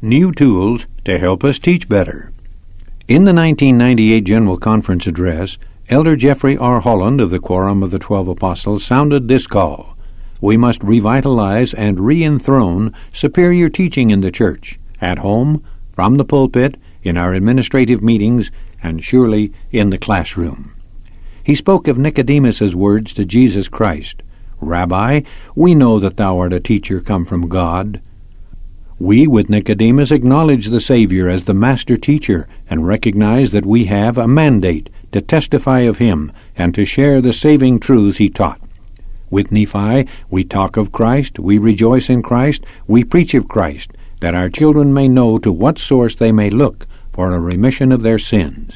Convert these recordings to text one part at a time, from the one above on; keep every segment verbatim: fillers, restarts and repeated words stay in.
New tools to help us teach better. In the nineteen ninety-eight General Conference address, Elder Jeffrey R. Holland of the Quorum of the Twelve Apostles sounded this call: we must revitalize and re-enthrone superior teaching in the church, at home, from the pulpit, in our administrative meetings, and surely in the classroom. He spoke of Nicodemus's words to Jesus Christ: Rabbi, we know that thou art a teacher come from God. We, with Nicodemus, acknowledge the Savior as the master teacher and recognize that we have a mandate to testify of him and to share the saving truths he taught. With Nephi, we talk of Christ, we rejoice in Christ, we preach of Christ, that our children may know to what source they may look for a remission of their sins.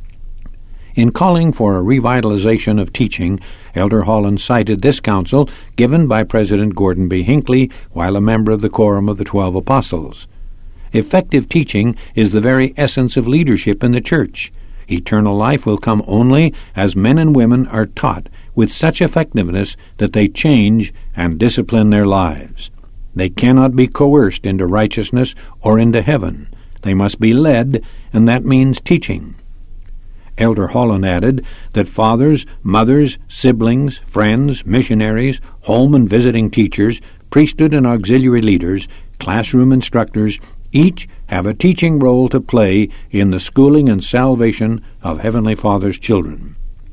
In calling for a revitalization of teaching, Elder Holland cited this counsel given by President Gordon B. Hinckley while a member of the Quorum of the Twelve Apostles. Effective teaching is the very essence of leadership in the church. Eternal life will come only as men and women are taught with such effectiveness that they change and discipline their lives. They cannot be coerced into righteousness or into heaven. They must be led, and that means teaching. Elder Holland added that fathers, mothers, siblings, friends, missionaries, home and visiting teachers, priesthood and auxiliary leaders, classroom instructors, each have a teaching role to play in the schooling and salvation of Heavenly Father's children.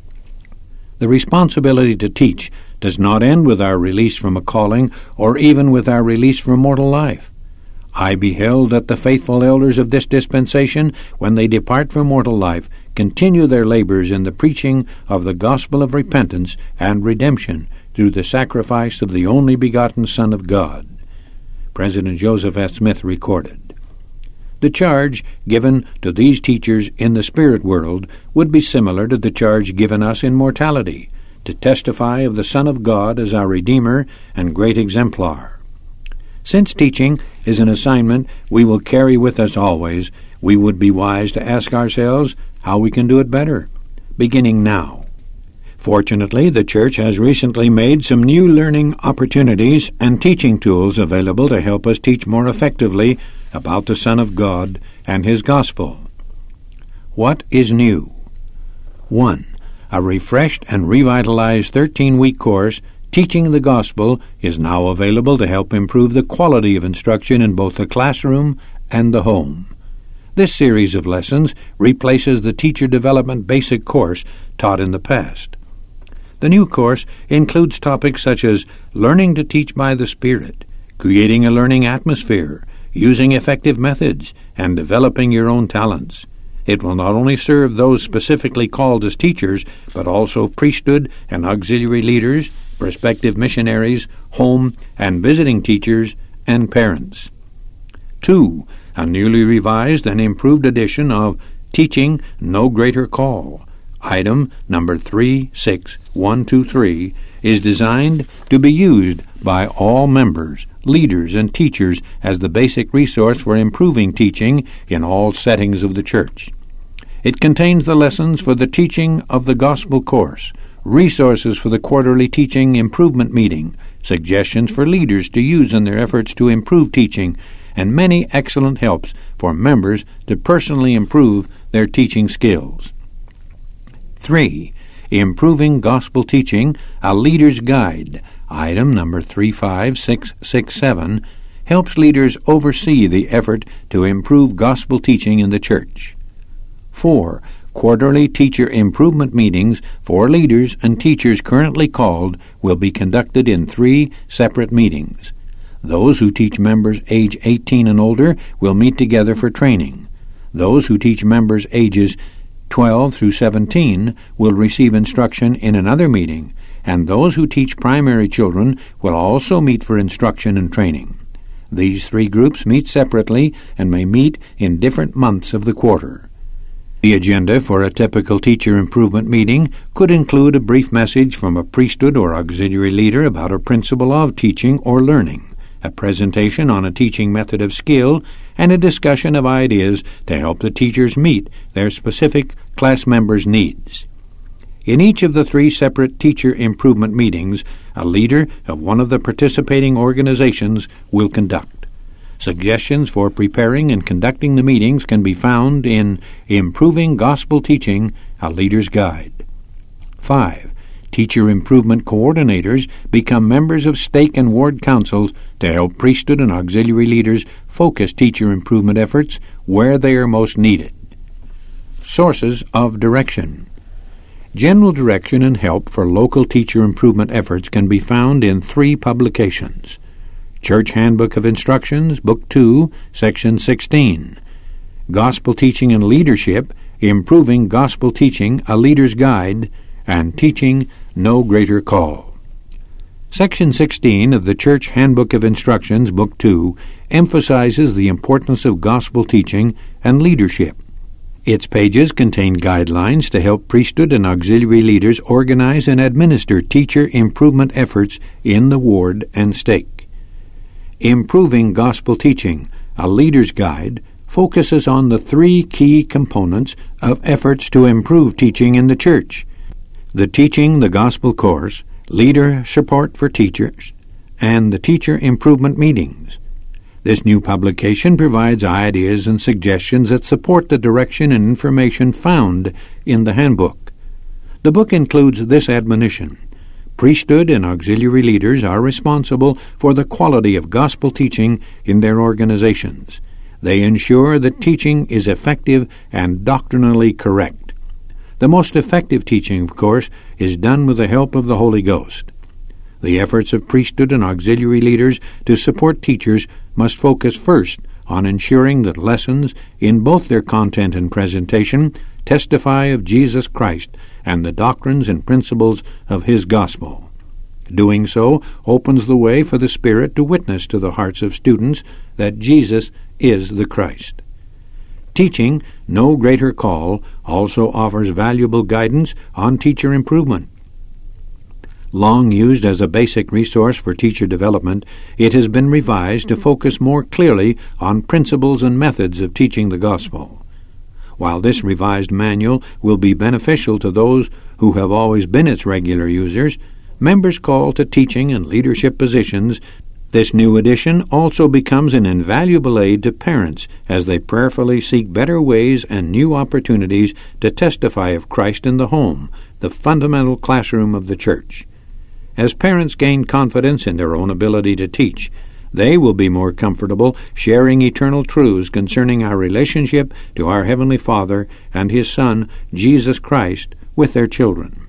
The responsibility to teach does not end with our release from a calling or even with our release from mortal life. I beheld that the faithful elders of this dispensation, when they depart from mortal life, continue their labors in the preaching of the gospel of repentance and redemption through the sacrifice of the only begotten Son of God. President Joseph F. Smith recorded. The charge given to these teachers in the spirit world would be similar to the charge given us in mortality, to testify of the Son of God as our Redeemer and great exemplar. Since teaching is an assignment we will carry with us always, we would be wise to ask ourselves how we can do it better, beginning now. Fortunately, the Church has recently made some new learning opportunities and teaching tools available to help us teach more effectively about the Son of God and His Gospel. What is new? One. A refreshed and revitalized thirteen-week course Teaching the Gospel is now available to help improve the quality of instruction in both the classroom and the home. This series of lessons replaces the Teacher Development Basic course taught in the past. The new course includes topics such as learning to teach by the Spirit, creating a learning atmosphere, using effective methods, and developing your own talents. It will not only serve those specifically called as teachers, but also priesthood and auxiliary leaders, prospective missionaries, home and visiting teachers, and parents. Two, a newly revised and improved edition of Teaching No Greater Call, item number three six one two three, is designed to be used by all members, leaders, and teachers as the basic resource for improving teaching in all settings of the church. It contains the lessons for the Teaching of the Gospel course, resources for the quarterly teaching improvement meeting, suggestions for leaders to use in their efforts to improve teaching, and many excellent helps for members to personally improve their teaching skills. Three, Improving Gospel Teaching, a Leader's Guide, item number three five six six seven, helps leaders oversee the effort to improve gospel teaching in the church. Four, Quarterly teacher improvement meetings for leaders and teachers currently called will be conducted in three separate meetings. Those who teach members age eighteen and older will meet together for training. Those who teach members ages twelve through seventeen will receive instruction in another meeting, and those who teach primary children will also meet for instruction and training. These three groups meet separately and may meet in different months of the quarter. The agenda for a typical teacher improvement meeting could include a brief message from a priesthood or auxiliary leader about a principle of teaching or learning, a presentation on a teaching method of skill, and a discussion of ideas to help the teachers meet their specific class members' needs. In each of the three separate teacher improvement meetings, a leader of one of the participating organizations will conduct. Suggestions for preparing and conducting the meetings can be found in Improving Gospel Teaching, a Leader's Guide. five. Teacher Improvement Coordinators become members of stake and ward councils to help priesthood and auxiliary leaders focus teacher improvement efforts where they are most needed. Sources of direction. General direction and help for local teacher improvement efforts can be found in three publications. Church Handbook of Instructions, Book two, Section sixteen. Gospel Teaching and Leadership, Improving Gospel Teaching, a Leader's Guide, and Teaching No Greater Call. Section sixteen of the Church Handbook of Instructions, Book two, emphasizes the importance of gospel teaching and leadership. Its pages contain guidelines to help priesthood and auxiliary leaders organize and administer teacher improvement efforts in the ward and stake. Improving Gospel Teaching, a Leader's Guide, focuses on the three key components of efforts to improve teaching in the church: the Teaching the Gospel course, Leader Support for Teachers, and the Teacher Improvement Meetings. This new publication provides ideas and suggestions that support the direction and information found in the handbook. The book includes this admonition: priesthood and auxiliary leaders are responsible for the quality of gospel teaching in their organizations. They ensure that teaching is effective and doctrinally correct. The most effective teaching, of course, is done with the help of the Holy Ghost. The efforts of priesthood and auxiliary leaders to support teachers must focus first on ensuring that lessons, in both their content and presentation, testify of Jesus Christ and the doctrines and principles of His gospel. Doing so opens the way for the Spirit to witness to the hearts of students that Jesus is the Christ. Teaching No Greater Call also offers valuable guidance on teacher improvement. Long used as a basic resource for teacher development, it has been revised to focus more clearly on principles and methods of teaching the gospel. While this revised manual will be beneficial to those who have always been its regular users, members called to teaching and leadership positions, this new edition also becomes an invaluable aid to parents as they prayerfully seek better ways and new opportunities to testify of Christ in the home, the fundamental classroom of the church. As parents gain confidence in their own ability to teach, they will be more comfortable sharing eternal truths concerning our relationship to our Heavenly Father and His Son, Jesus Christ, with their children.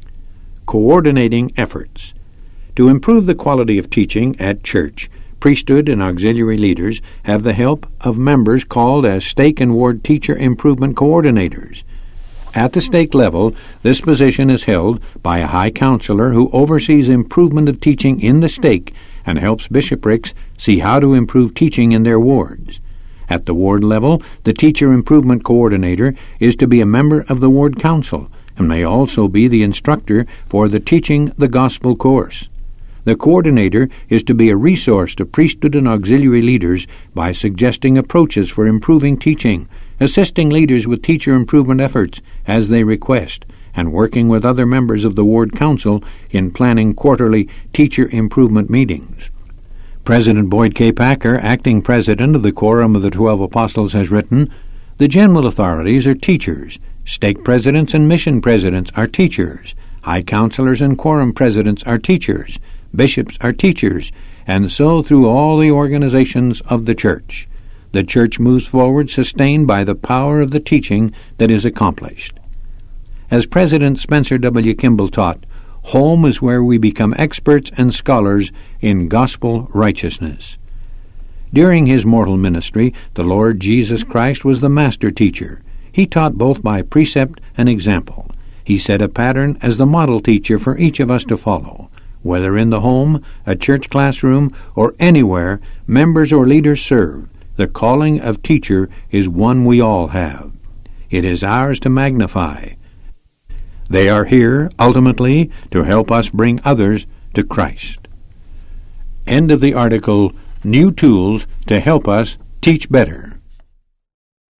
Coordinating efforts. To improve the quality of teaching at church, priesthood and auxiliary leaders have the help of members called as stake and ward teacher improvement coordinators. At the stake level, this position is held by a high counselor who oversees improvement of teaching in the stake and helps bishoprics see how to improve teaching in their wards. At the ward level, the teacher improvement coordinator is to be a member of the ward council and may also be the instructor for the Teaching the Gospel course. The coordinator is to be a resource to priesthood and auxiliary leaders by suggesting approaches for improving teaching, assisting leaders with teacher improvement efforts as they request, and working with other members of the ward council in planning quarterly teacher improvement meetings. President Boyd K. Packer, acting president of the Quorum of the Twelve Apostles, has written, "The general authorities are teachers. Stake presidents and mission presidents are teachers. High counselors and quorum presidents are teachers. Bishops are teachers, and so through all the organizations of the church. The church moves forward sustained by the power of the teaching that is accomplished." As President Spencer W. Kimball taught, home is where we become experts and scholars in gospel righteousness. During his mortal ministry, the Lord Jesus Christ was the master teacher. He taught both by precept and example. He set a pattern as the model teacher for each of us to follow. Whether in the home, a church classroom, or anywhere members or leaders serve, the calling of teacher is one we all have. It is ours to magnify. They are here, ultimately, to help us bring others to Christ. End of the article, New Tools to Help Us Teach Better.